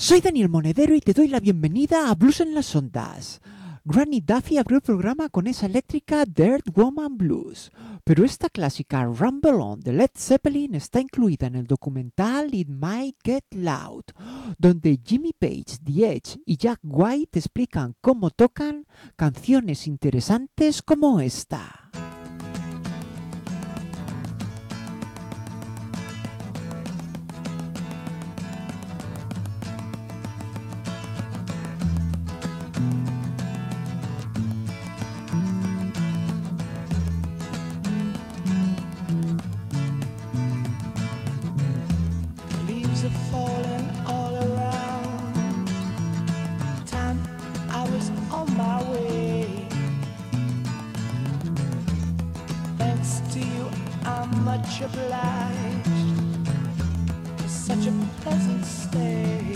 Soy Daniel Monedero y te doy la bienvenida a Blues en las Ondas. Granny Duffy abrió el programa con esa eléctrica Dirt Woman Blues, pero esta clásica Rumble On de Led Zeppelin está incluida en el documental It Might Get Loud, donde Jimmy Page, The Edge y Jack White explican cómo tocan canciones interesantes como esta. Falling all around. Time I was on my way. Thanks to you, I'm much obliged for such a pleasant stay.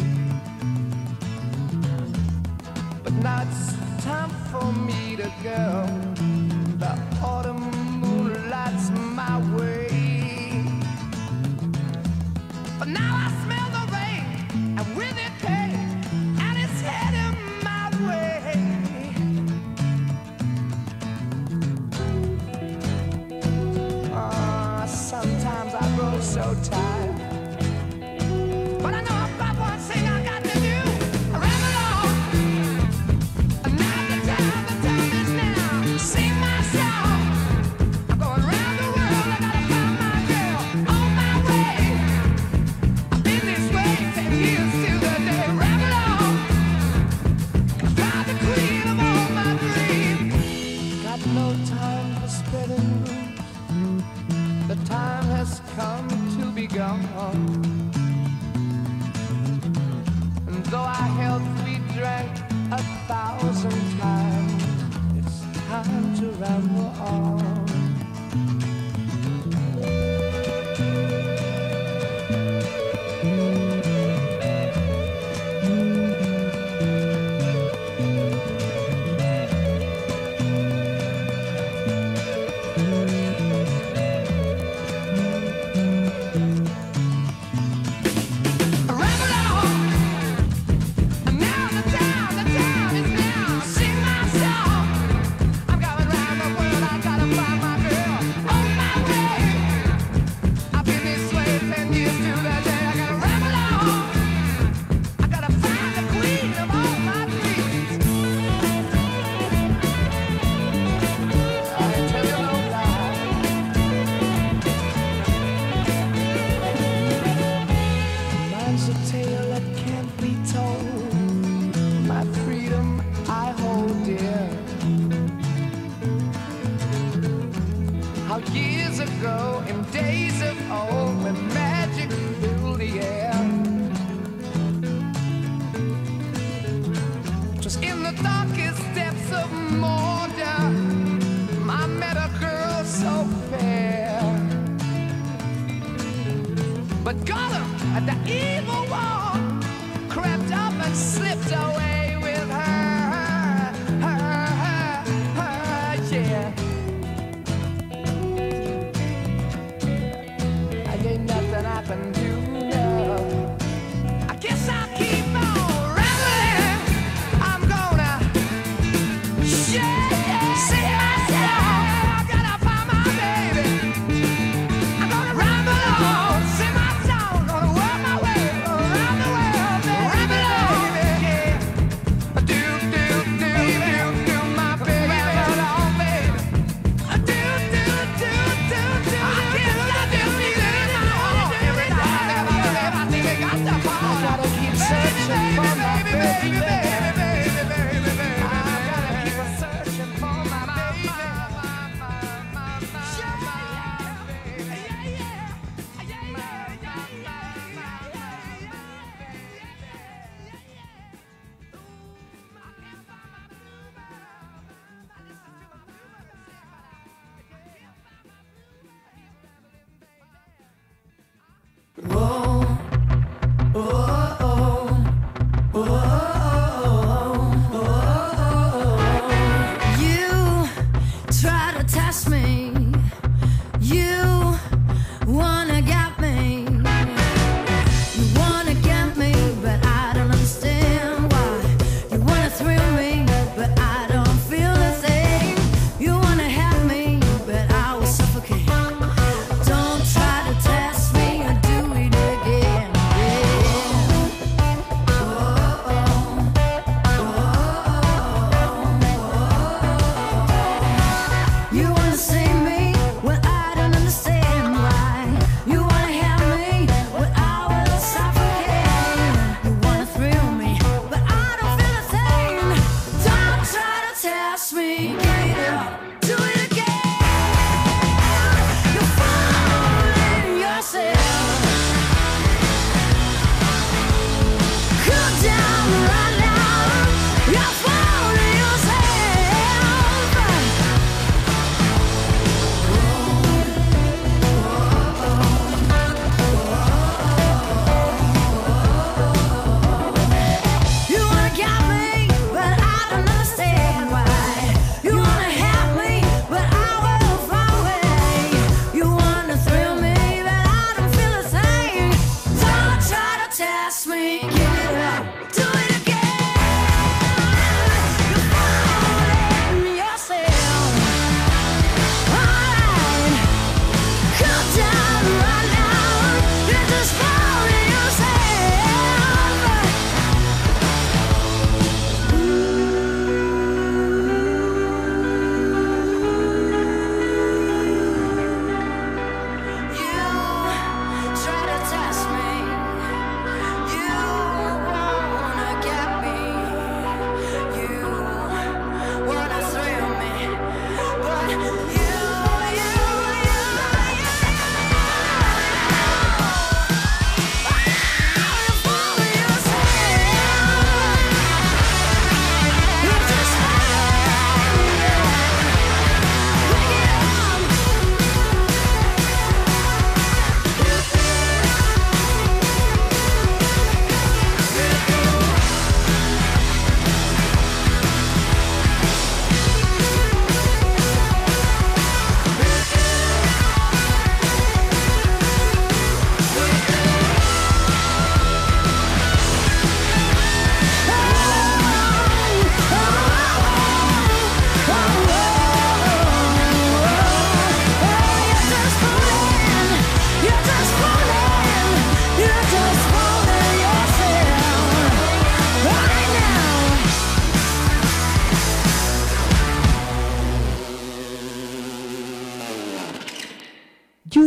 But now it's time for me to go. The autumn moonlight's my way. But now I smell the rain, and with it pain, and it's heading my way. Sometimes I grow so tired, but I know about one thing I got to do. I ramble on, and now the time is now. Sing my song, I'm going round the world, I gotta find my girl on my way. No time for spreading news. The time has come to be gone. And though our health we drank 1,000 times, it's time to ramble on. Gonna work my way.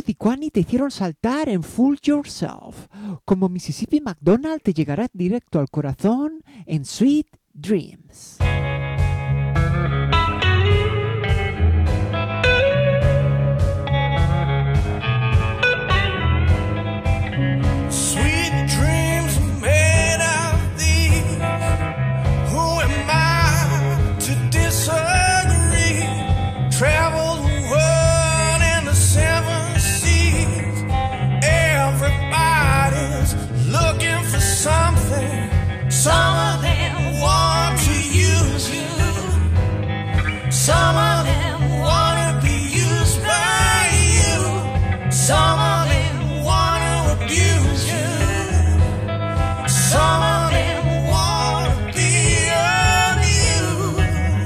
Ruth y Kwani te hicieron saltar en Fool Yourself. Como Mississippi McDonald te llegará directo al corazón en Sweet Dreams. Sweet dreams are made of these. Who am I to disagree? Travel the world in the seven seas. Everybody's looking for something. Some of them want to use you. Some of them want to be used by you. Some of them want to abuse you. Some of them want to be abused.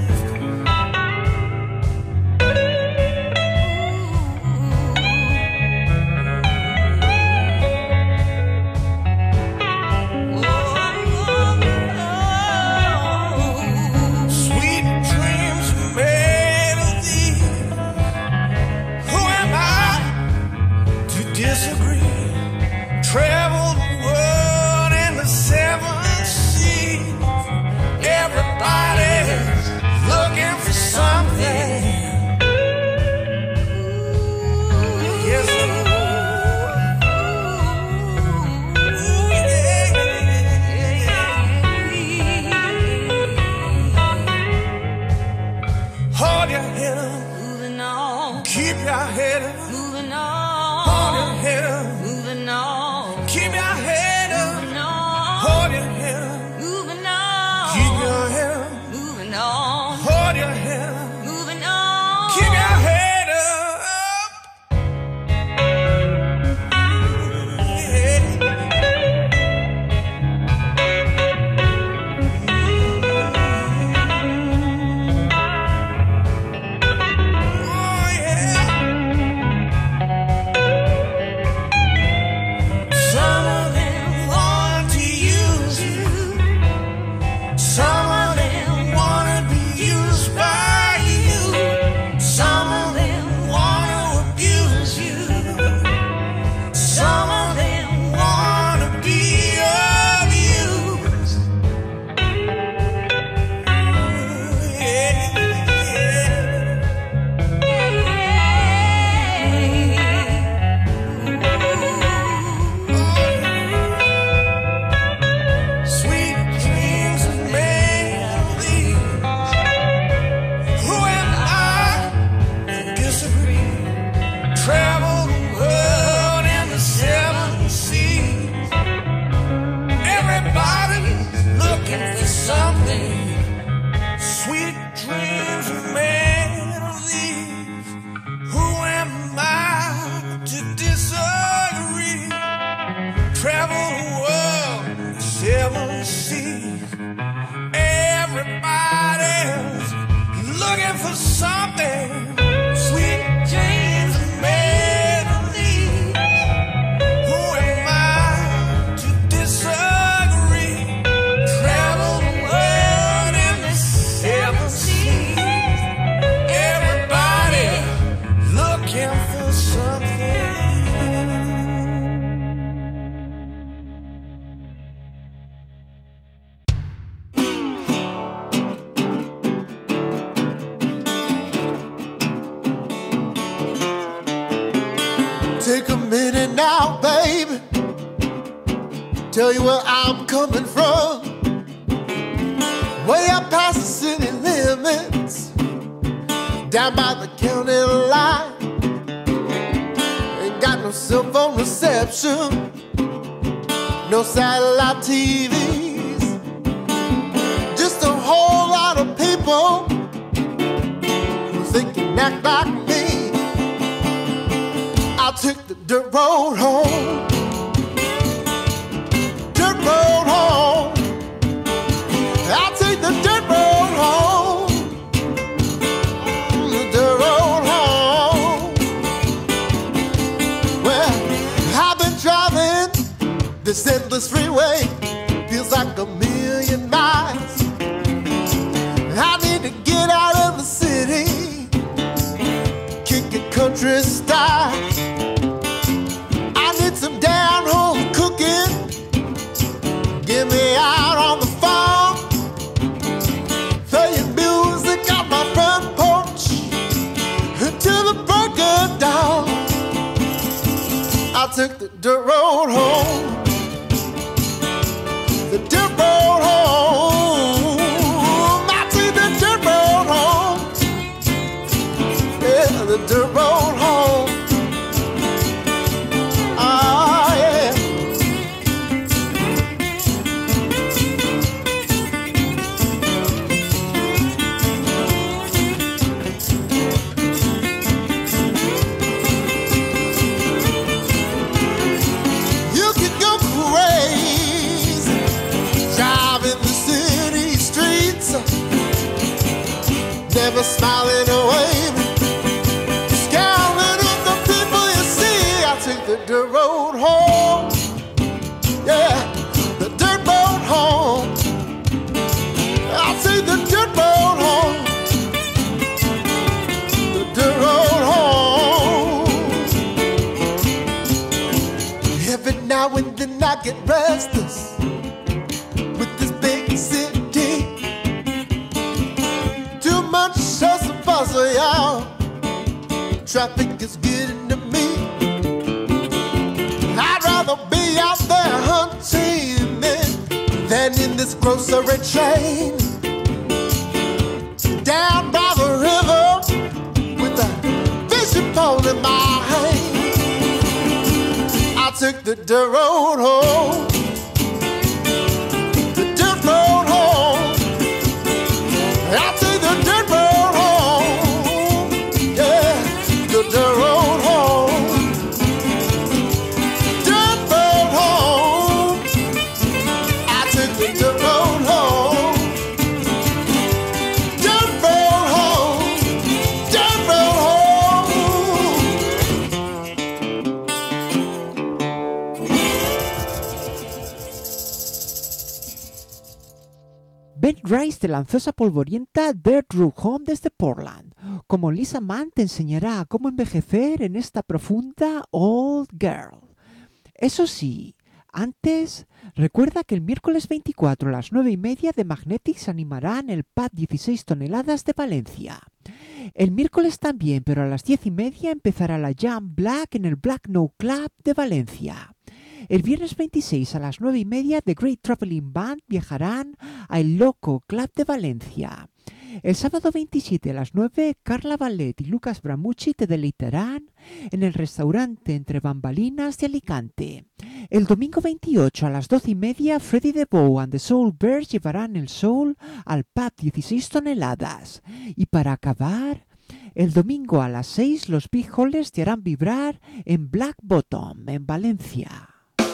Sweet dreams are made of these. Who am I to disagree? Travel the world in the seven seas. Everybody's looking for something. Yes, hold your head up, Moving on, keep your head up, moving hold your on, head up, moving on, keep your head up, moving on, hold your head up, moving on, keep your head up, moving on, hold your head up, moving on. keep your head up. Oh, yeah. Some of them want to use you. Some of them want to be used by you. Some of them want to abuse you. Some of them want to be abused. Sweet dreams are made of these. Who am I to disagree? Travel the world in the seven seas. Everybody's looking for something. Sweet dreams are made of these. Who am I to disagree? Travel the world in the seven seas. Everybody's looking for something. Sweet dreams are made of these. Who am I to disagree? Travel the world in the seven seas. Everybody looking for something. Take a minute now, baby. Tell you where I'm coming from. Way up past the city limits, down by the county line. Ain't got no cell phone reception, no satellite TVs. Just a whole lot of people who think and act like me. I'll take the dirt road home. Dirt road home. I'll take the dirt road home. The dirt road home. Well, I've been driving this endless freeway. Feels like a million miles. I need to get out of the city, kick it country style. took the dirt road home. The dirt road home. I took the dirt road home. Yeah, the dirt road home. Ah, yeah. You could go crazy driving the city streets, never smiling or waving, scowling at the people you see. I take the dirt road home. Yeah, the dirt road home. I take the dirt road home. The dirt road home. Every now and then I get restless with this big city. Too much hustle bustle, y'all. Traffic is getting to me. I'd rather be out there hunting than in this grocery train. Down by the river with a fishing pole in my hand. I took the dirt road home. The dirt road home. I took the dirt road home. Yeah, the dirt road home. Dirt road home. I took the dirt road home. Dirt road home. Dirt road home. Ben Rice te lanzó esa polvorienta Dirt Road Home desde Portland, como Lisa Mann te enseñará cómo envejecer en esta profunda Old Girl. Eso sí, antes, recuerda que el miércoles 24 a las 9:30 The Magnetics animarán el Pub 16 toneladas de Valencia. El miércoles también, pero a las 10:30 empezará la Jam Black en el Black No Club de Valencia. El viernes 26 a las 9:30 The Great Traveling Band viajarán al Loco Club de Valencia. El sábado 27 a las 9 Carla Ballet y Lucas Bramucci te deleitarán en el restaurante Entre Bambalinas de Alicante. El domingo 28 a las 12:30 Freddy DeBow and the Soul Bears llevarán el soul al Pub 16 toneladas. Y para acabar, el domingo a las 6 los Big Hollers te harán vibrar en Black Bottom, en Valencia.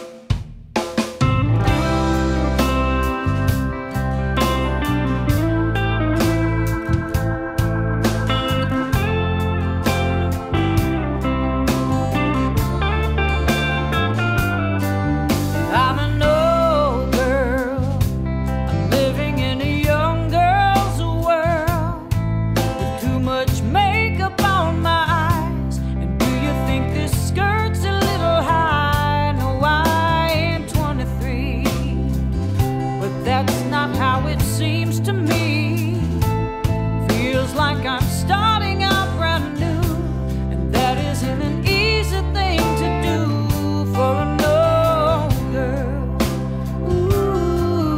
I'm an old girl. I'm living in a young girl's world with too much makeup on my eyes. And do you think this skirt's a little high? No, I ain't 23, but that's not how it seems to me. Feels like I'm starting out brand new, and that isn't an easy thing to do for an old girl. Ooh,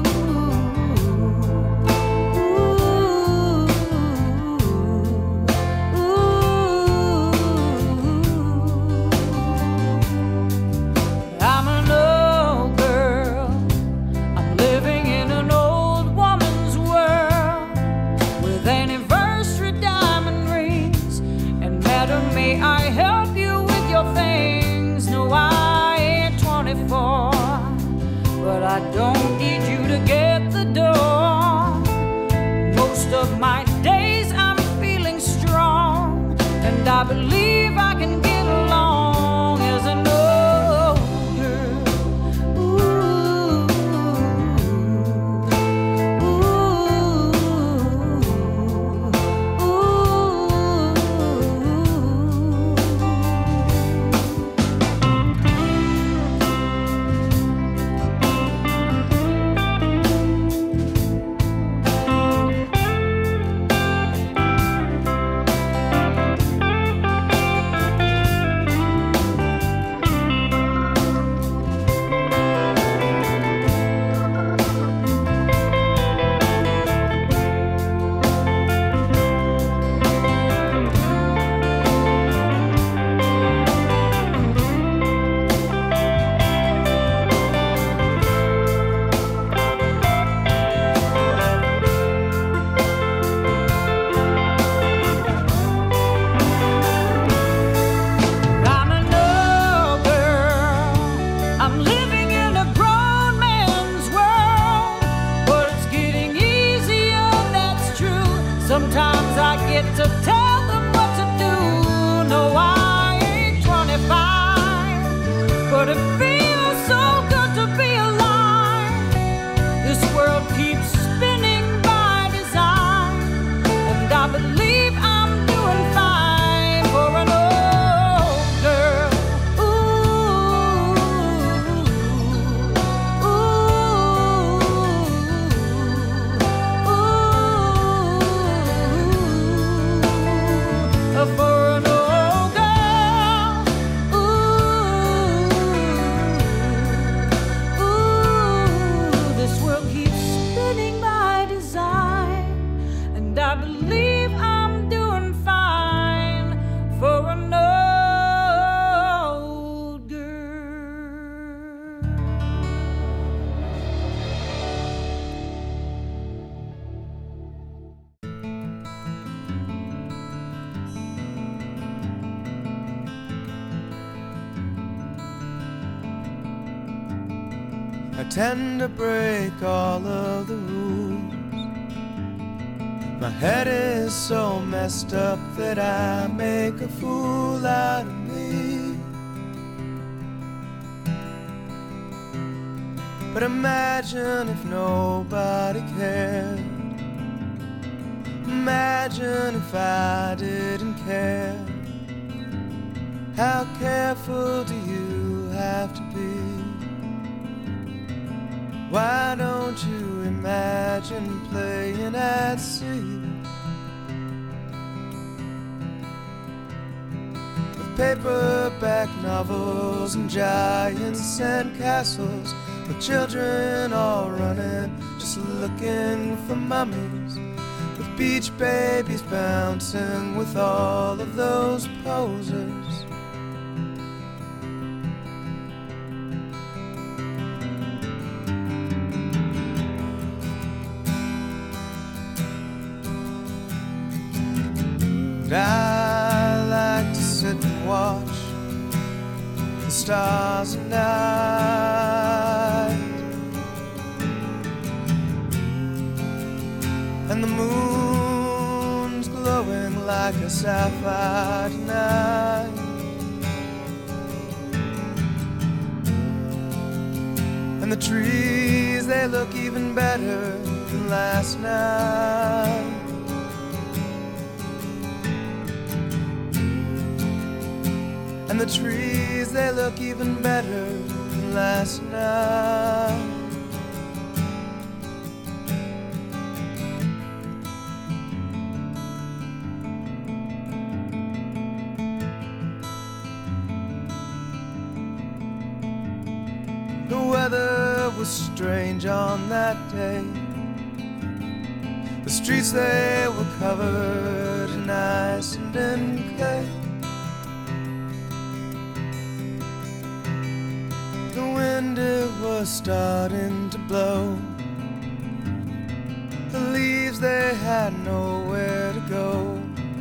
I'm an old girl. I'm living in an old woman's world with anniversary diamond rings. And madam, may I help you with your things? No, I ain't 24, but I don't need you to get the door. Most of my days I'm feeling strong, and I believe I can get along as an old girl. Ooh, Sometimes I get to tell them what to do. No, I ain't 25, but it feels so good to be alive. This world keeps spinning by design, and I believe I'm doing fine for an old girl. For an old girl, this world keeps spinning by design, and I believe I'm doing fine for an old girl. I tend to break all of the rules. My head is so messed up that I make a fool out of me. But imagine if nobody cared. Imagine if I didn't care. How careful do you have to be? Why don't you imagine playing at sea? With paperback novels and giants and castles, with children all running, just looking for mummies, with beach babies bouncing with all of those posers. I like to sit and watch the stars at night, and the moon's glowing like a sapphire tonight. And the trees, they look even better than last night. And the trees, they look even better than last night. The weather was strange on that day. The streets, they were covered in ice and in clay. The wind, it was starting to blow. The leaves, they had nowhere to go.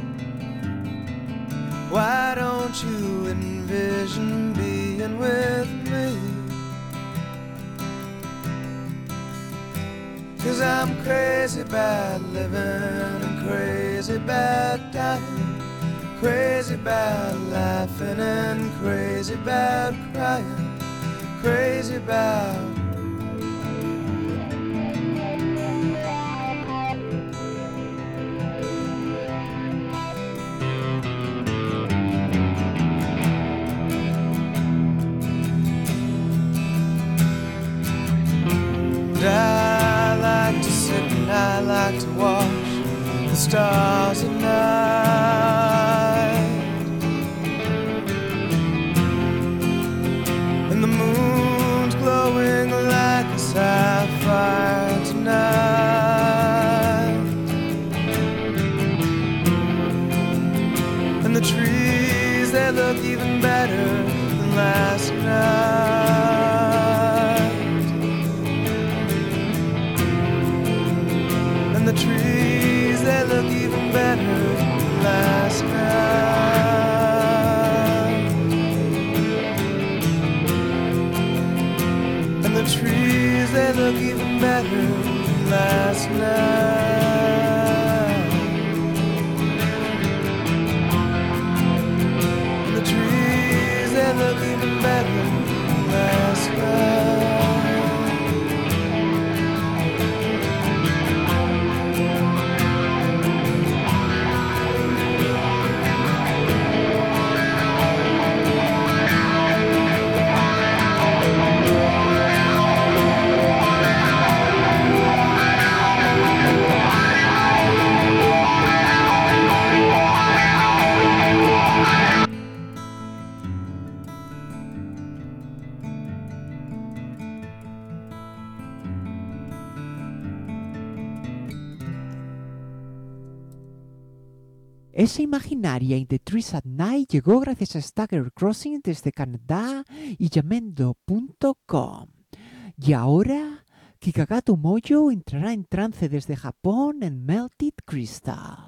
Why don't you envision being with me? 'Cause I'm crazy about living and crazy about dying, crazy about laughing and crazy about crying, crazy about I like to sit and I like to watch the stars at night, and the moon's glowing like a sapphire tonight, and the trees, they look even better than last night. And the trees, they look even better than last night. And the trees, they look even better than last night. Esa imaginaria In the Trees at Night llegó gracias a Stagger Crossing desde Canadá y Yamendo.com. Y ahora, Kikagato Moyo entrará en trance desde Japón en Melted Crystal.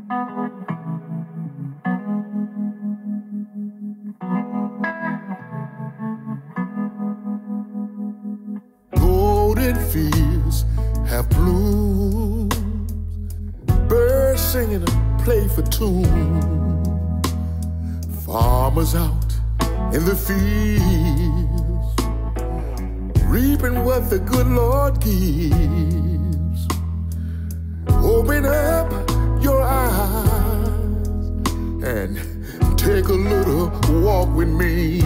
Golden fields have bloomed, birds singing a playful tune, farmers out in the fields, reaping what the good Lord gives. Open up your eyes and take a little walk with me.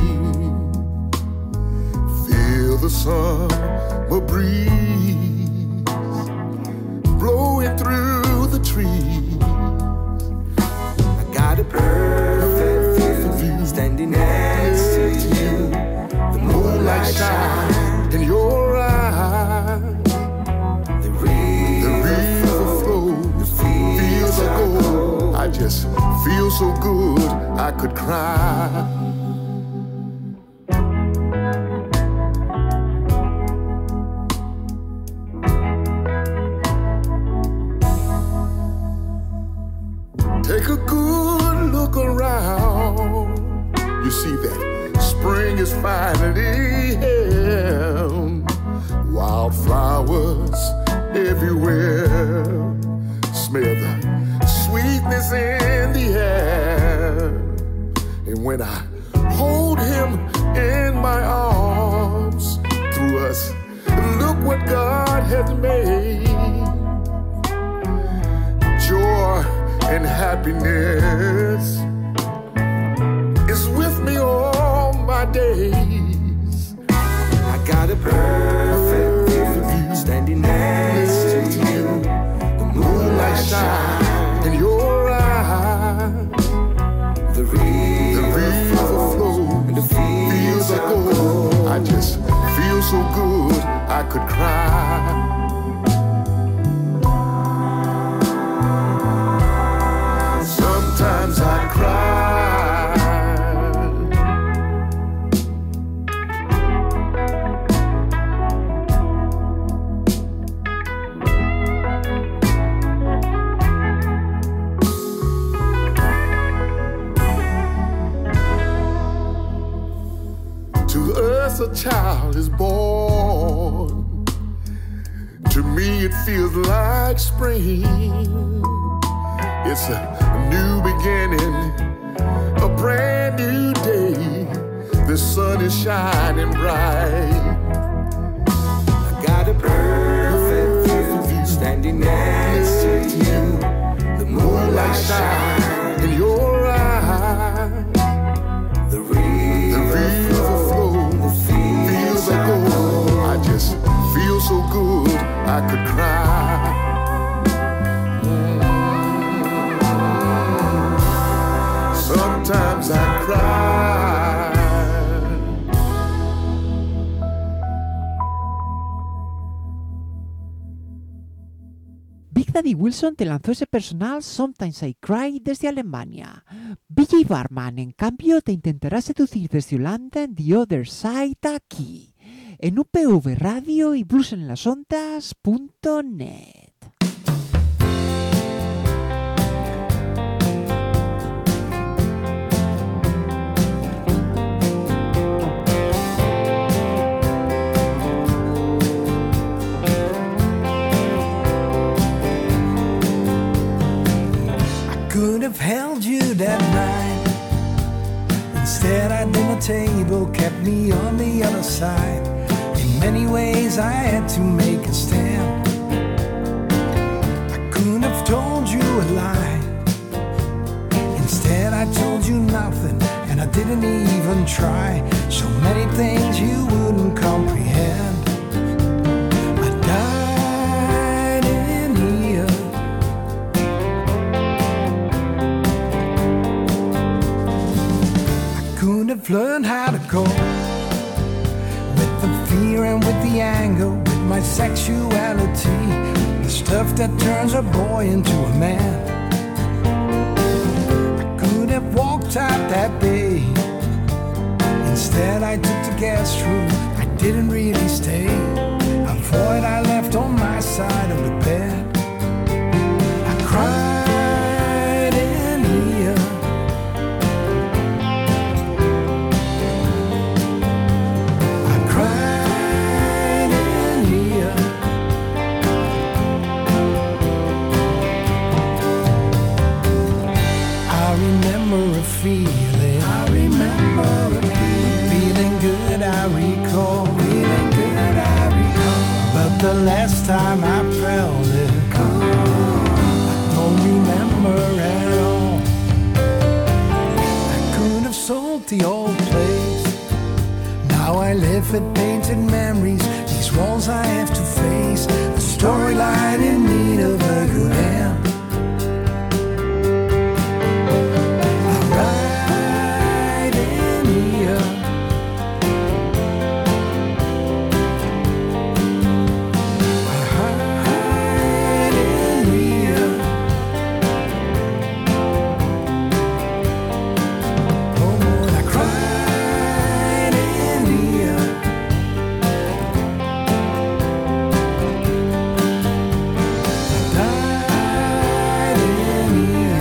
Feel the summer breeze blowing through the trees. I got a perfect view standing next to you. The moonlight shines in your eyes. The river flows, feels like gold. I just feel so good I could cry. Take a good look around. You see that spring is finally here. Wildflowers everywhere. Smell the sweetness in the air. And when I hold him in my arms, through us, look what God has made. Joy and happiness is with me all my days. I got a perfect view standing next to you. The moonlight shines in your eyes. The river flows and the fields are gold. I just feel so good I could cry. Sometimes I cry. To us a child is born. To me it feels like spring. It's a new beginning, a brand new day. The sun is shining bright. I got a perfect view standing next to you. The moonlight shines in your eyes. The river flows, feels like gold. I just feel so good I could cry. Sometimes I cry. Big Daddy Wilson te lanzó ese personal Sometimes I Cry desde Alemania. BJ Barman, en cambio, te intentará seducir desde Holanda en The Other Side aquí, en UPV Radio y bluesenlasondas.net. Could have held you that night. Instead, our dinner table kept me on the other side. In many ways, I had to make a stand. I couldn't have told you a lie. Instead, I told you nothing, and I didn't even try. So many things you wouldn't comprehend. I died in here. Could have learned how to cope with the fear and with the anger, with my sexuality, the stuff that turns a boy into a man. I could have walked out that day. Instead I took the guest room. I didn't really stay. A void I left on my side of the bed. I cried the painted memories, these walls I have to face, a storyline in need of a good end. Right in here, right in here. Oh, Lord, I cried in here. Died in here.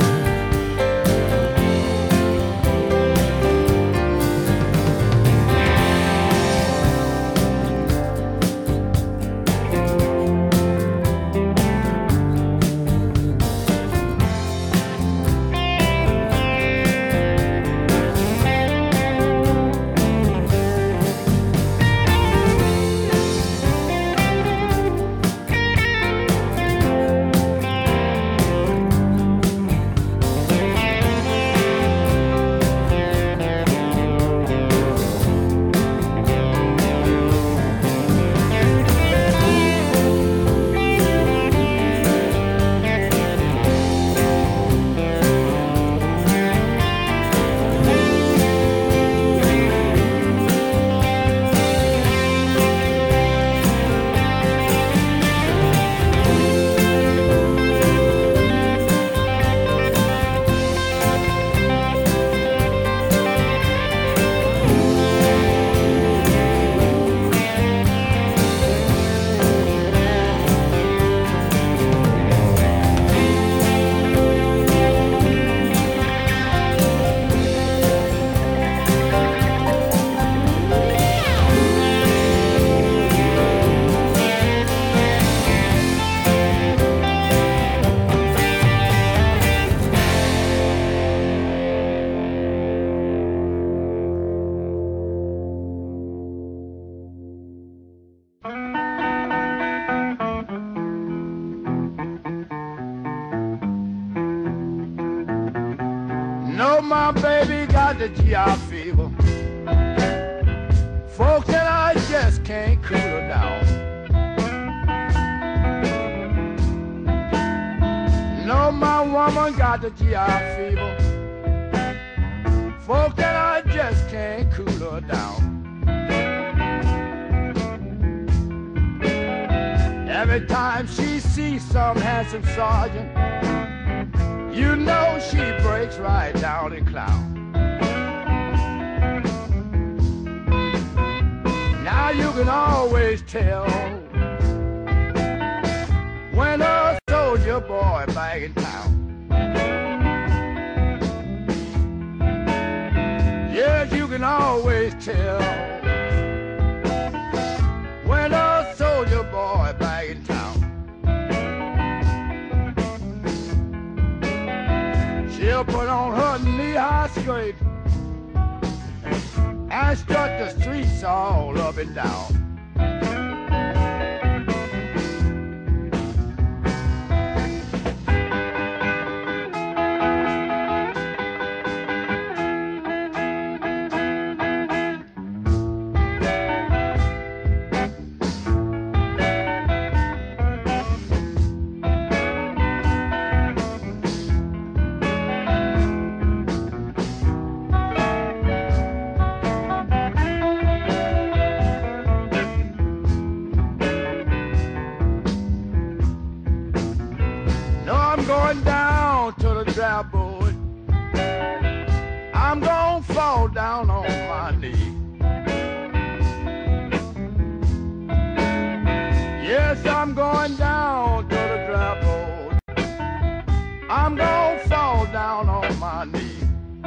No, my baby got the GI fever. Folks and I just can't cool her down. No, my woman got the GI fever. Folks and I just can't cool her down. Every time she sees some handsome sergeant, you know she breaks right down and clown. Now you can always tell when a soldier boy back in town. Yes, you can always tell when a soldier boy back in town. She'll put on her knee-high skirt and strut the streets all up and down. Going down to the dry board, I'm gonna fall down on my knee. Yes, I'm going down to the dry board, I'm gonna fall down on my knee.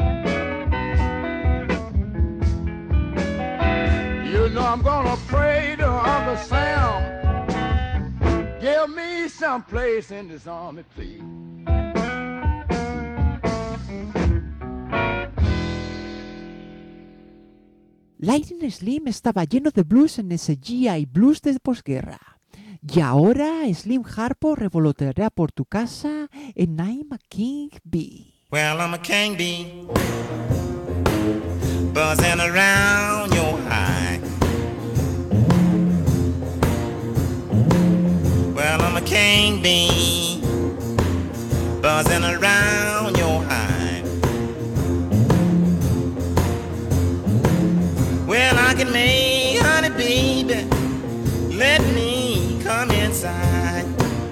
You know I'm gonna pray to Uncle Sam, give me some place in this army, please. Lightning Slim estaba lleno de blues en ese GI Blues de posguerra. Y ahora Slim Harpo revoloteará por tu casa en I'm a King Bee. Well, I'm a king bee, buzzing around your hive. king bee buzzing around your hive. Well, I can make honey, baby. Let me come inside.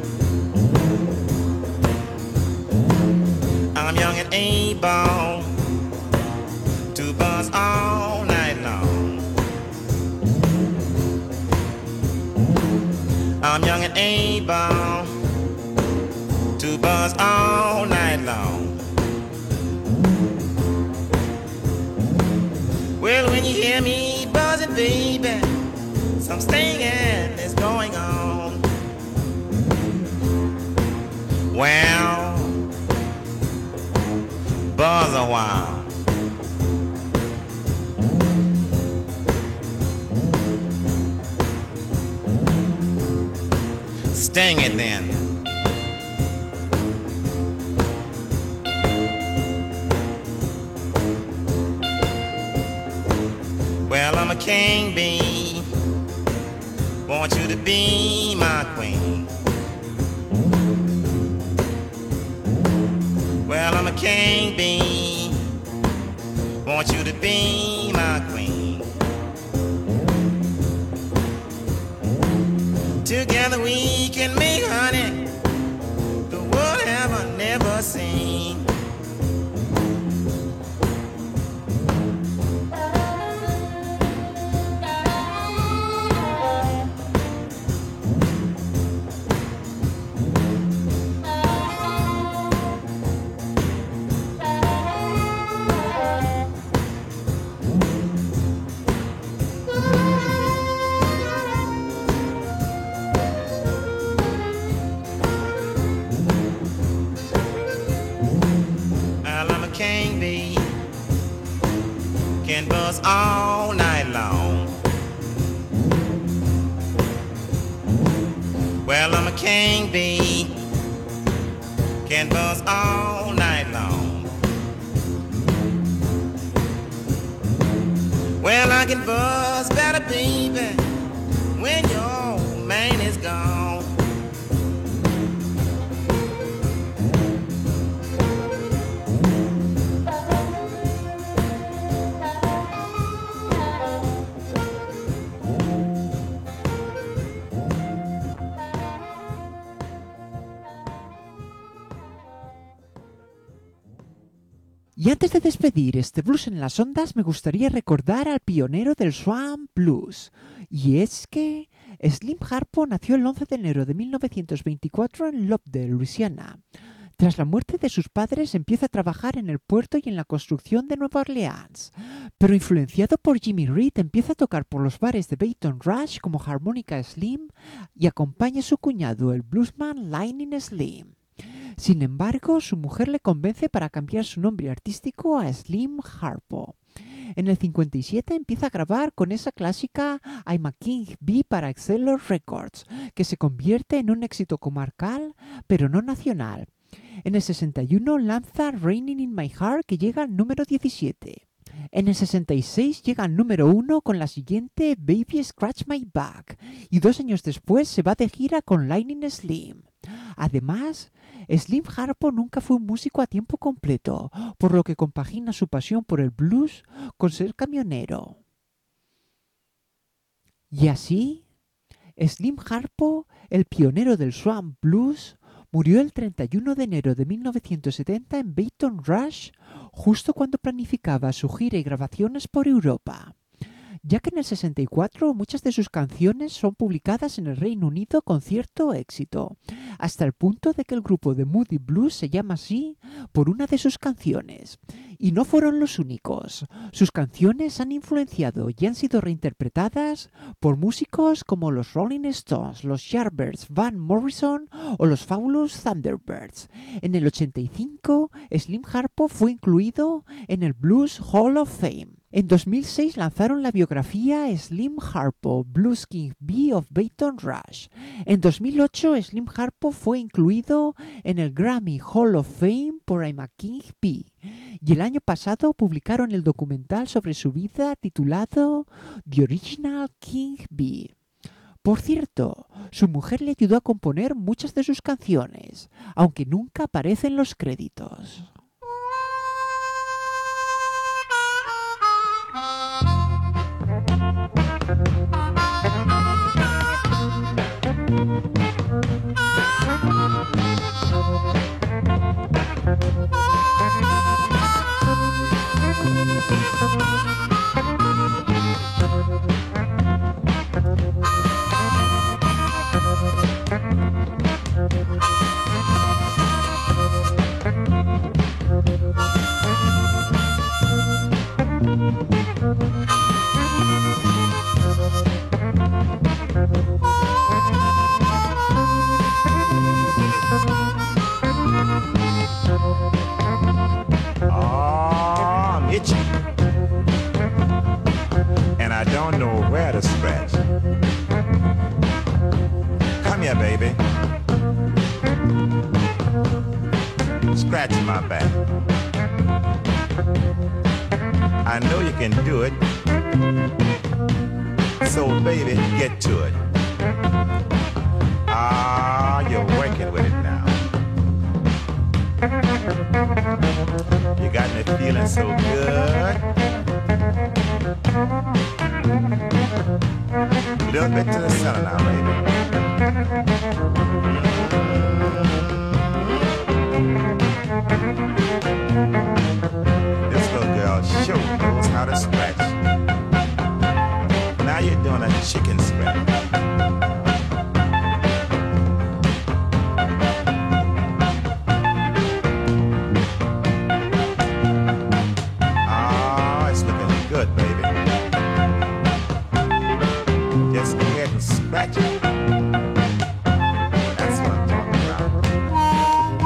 I'm young and able to buzz all night long. I'm young and able to buzz all night long. Well, when you hear me buzzing, baby, some stinging is going on. Well, buzz a while. Sting it then. Well, I'm a king bee. Want you to be my queen. Well, I'm a king bee. Want you to be my queen. Together we can make honey the world have never seen. King bee can buzz all night long. Well, I'm a king bee, can buzz all night long. Well, I can buzz better, baby, when your man is gone. Y antes de despedir este blues en las ondas, me gustaría recordar al pionero del swamp blues. Y es que Slim Harpo nació el 11 de enero de 1924 en Lobdell, Luisiana. Tras la muerte de sus padres, empieza a trabajar en el puerto y en la construcción de Nueva Orleans. Pero influenciado por Jimmy Reed, empieza a tocar por los bares de Baton Rouge como Harmonica Slim y acompaña a su cuñado, el bluesman Lightning Slim. Sin embargo, su mujer le convence para cambiar su nombre artístico a Slim Harpo. En el 57 empieza a grabar con esa clásica I'm a King Bee para Excelsior Records, que se convierte en un éxito comarcal, pero no nacional. En el 61 lanza Raining in My Heart, que llega al número 17. En el 66 llega al número 1 con la siguiente Baby Scratch My Back, y 2 años después se va de gira con Lightning Slim. Además, Slim Harpo nunca fue un músico a tiempo completo, por lo que compagina su pasión por el blues con ser camionero. Y así, Slim Harpo, el pionero del swamp blues, murió el 31 de enero de 1970 en Baton Rouge, justo cuando planificaba su gira y grabaciones por Europa. Ya que en el 64 muchas de sus canciones son publicadas en el Reino Unido con cierto éxito, hasta el punto de que el grupo de Moody Blues se llama así por una de sus canciones. Y no fueron los únicos. Sus canciones han influenciado y han sido reinterpretadas por músicos como los Rolling Stones, los Yardbirds, Van Morrison o los Fabulous Thunderbirds. En el 85, Slim Harpo fue incluido en el Blues Hall of Fame. En 2006 lanzaron la biografía Slim Harpo, Blues King Bee of Baton Rouge. En 2008 Slim Harpo fue incluido en el Grammy Hall of Fame por I'm a King Bee. Y el año pasado publicaron el documental sobre su vida titulado The Original King Bee. Por cierto, su mujer le ayudó a componer muchas de sus canciones, aunque nunca aparecen los créditos. Oh, I'm itching. And I don't know where to scratch. Come here, baby. Scratch my back. I know you can do it. So, baby, get to it. Ah, you're working with it now. You got me feeling so good. A little bit to the center now, baby. This little girl sure knows how to scratch. Now you're doing a chicken scratch. Ah, it's looking good, baby. Just go ahead and scratch it. That's what I'm talking about.